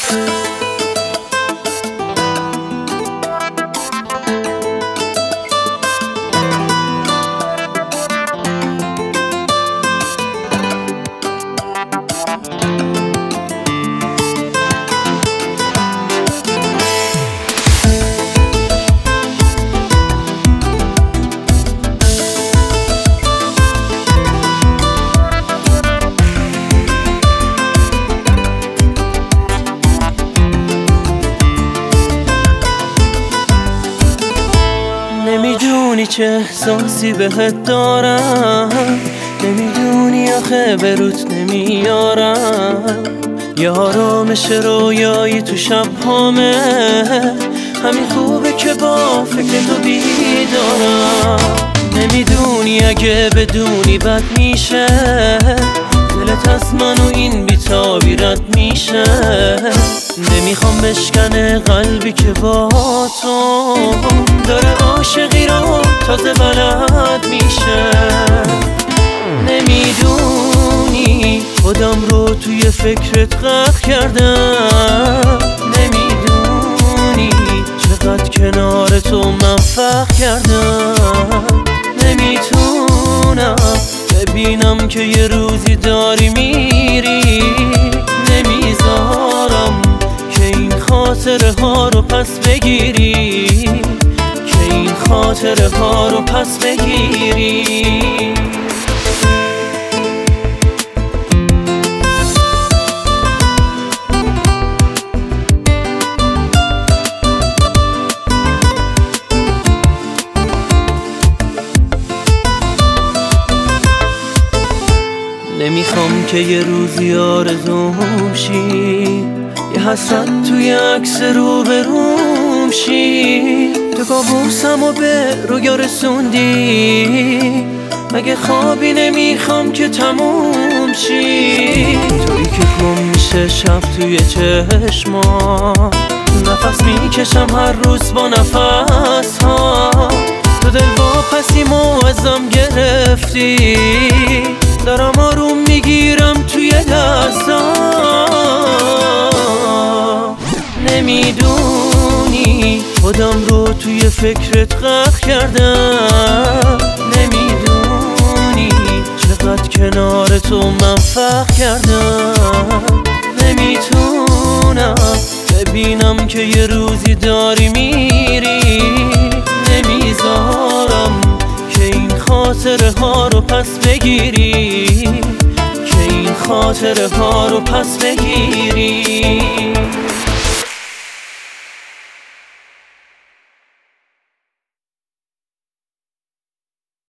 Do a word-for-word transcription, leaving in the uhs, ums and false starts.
نمیدونی چه احساسی بهت دارم، نمیدونی آخه به روت نمیارم. یه آرامش رویایی تو شب هامه، همین خوبه که با فکر تو بیدارم. نمیدونی اگه بدونی بد میشه، دلت از من و این بیتابی رد میشه. نمیخوام بشکنه قلبی که با تو داره عاشقی رو تازه بلد میشه. نمیدونی خودم رو توی فکرت غرق کردم، نمیدونی چقدر کنار تو من فخر کردم. نمیتونم ببینم که یه روزی داری میری، نمیذارم که این خاطره ها رو پس بگیری، که این خاطره ها رو پس بگیری. نمیخوام که یه روزی آرزوم شی، یه حسرت توی عکس رو بروم شی. تو کابوسم و به رویا رسوندی، مگه خوابی نمیخوام که تموم شی. تویی که گم میشه شب توی چشما، نفس میکشم هر روز با نفس ها. تو دل واپسیم و ازم گرفتی، دارم آروم میگیرم توی دستام. نمیدونی خودم رو توی فکرت غرق کردم، نمیدونی چقدر کنار تو من فخر کردم. نمیتونم ببینم که یه روزی داری میری، نمیذارم که این خاطره ها رو پس بگیری، که این خاطره ها رو پس بگیری.